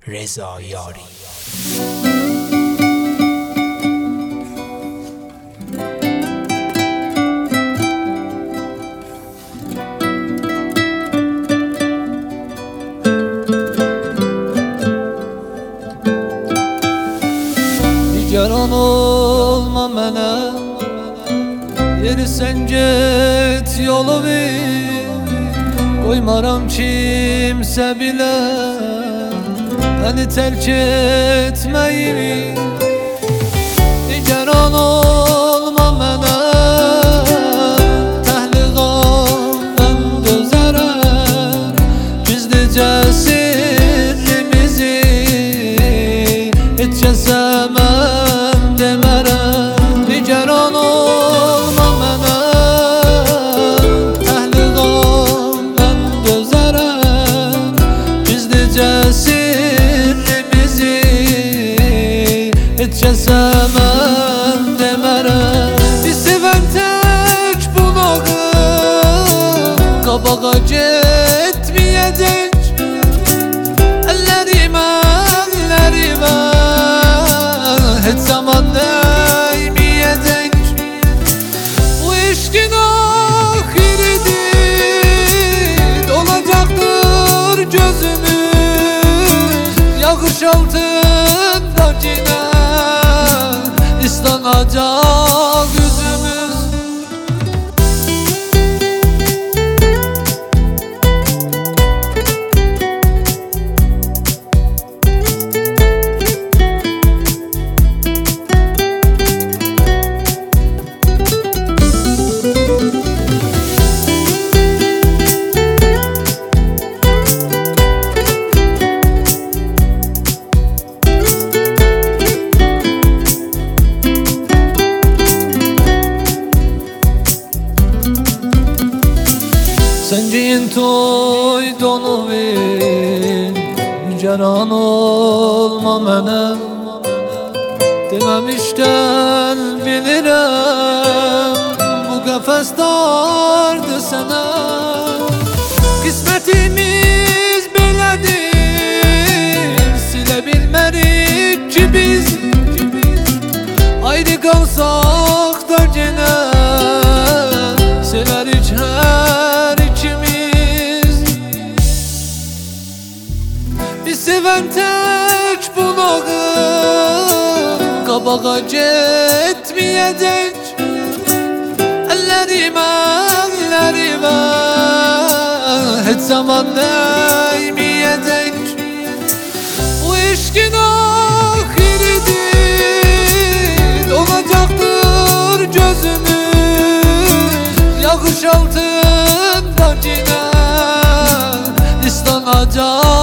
Reza Yari. Nigaran olma mənə, yeri sən get yolu bil. Qoymaram kimsə bilə məni tərk etməyimi. Nigaran olma mənə, təhliğamdan dözərəm. Gizlicə sirrimizi heç kəsə mən demərəm. Nigaran olma mənə, təhliğamdan dözərəm. Gizlicə sirrimizi heç kəsə mən demərəm. Bir sevən tək bunağı qabağa getməyəcək. Əllərimə heç zaman dəyməyəcək. Bu eşqin axiridir, olacaqdır gözümüz. Yağış altında yenə islanacaq yüzümüz. Sen giyin toy donu ver, nigaran olma mənə. Deməmişdən bilirəm, bu qəfəs dardır sənə. Qismətimiz belədir, silə bilmərik ki biz. Ayrı qalsaq da yenə sevərik hər ikimiz. Bir sevən tək bunağı qabağa getməyəcək. Əllərimə heç zaman dəyməyəcək. Bu eşqin axiridir, olacaqdır gözümüz. Yağış altında yenə islanacaq